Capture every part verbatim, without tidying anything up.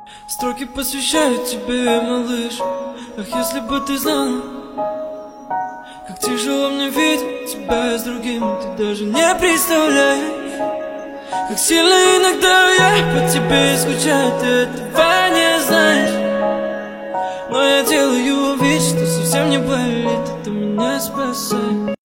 Строки посвящаю тебе, малыш. Ах, если бы ты знала, как тяжело мне видеть тебя с другим. Ты даже не представляешь, как сильно иногда я по тебе скучаю. Ты этого не знаешь, но я делаю вид, что совсем не болит. Это меня спасает.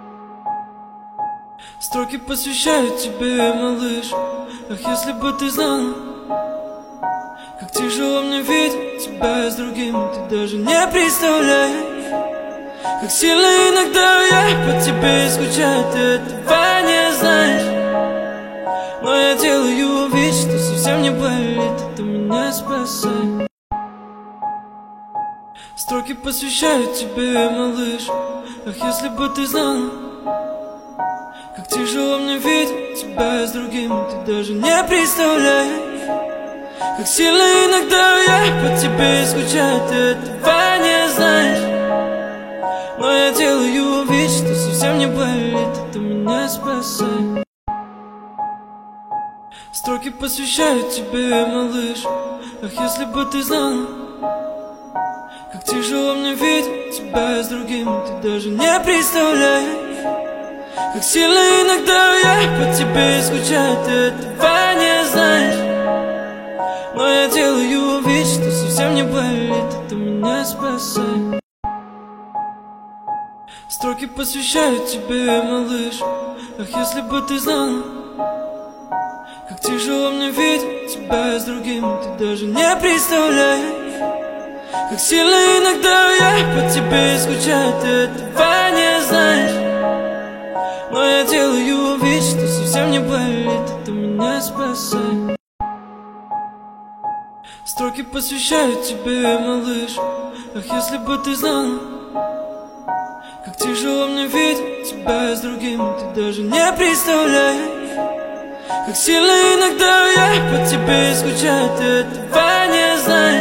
Строки посвящаю тебе, малыш. Ах, если бы ты знала, как тяжело мне видеть тебя с другим. Ты даже не представляешь, как сильно иногда я по тебе скучаю. Ты этого не знаешь, но я делаю вид, что совсем не болит. Это меня спасает. Строки посвящаю тебе, малыш. Ах, если бы ты знала, как тяжело мне видеть тебя с другим. Ты даже не представляешь, как сильно иногда я по тебе скучаю. Ты этого не знаешь, но я делаю вид, что совсем не болит. Это меня спасает. Строки посвящаю тебе, малыш. Ах, если бы ты знала, как тяжело мне видеть тебя с другим. Ты даже не представляешь, как сильно иногда я по тебе скучаю. Ты этого не знаешь, но я делаю вид, что совсем не болит. Это меня спасает. Строки посвящаю тебе, малыш. Ах, если бы ты знала, как тяжело мне видеть тебя с другим. Ты даже не представляешь, как сильно иногда я по тебе скучаю. Ты этого не знаешь, но я делаю вид, что совсем не болит. Это меня спасает. Строки посвящаю тебе, малыш. Ах, если бы ты знала, как тяжело мне видеть тебя с другим. Ты даже не представляешь, как сильно иногда я по тебе скучаю. Ты этого не знаешь,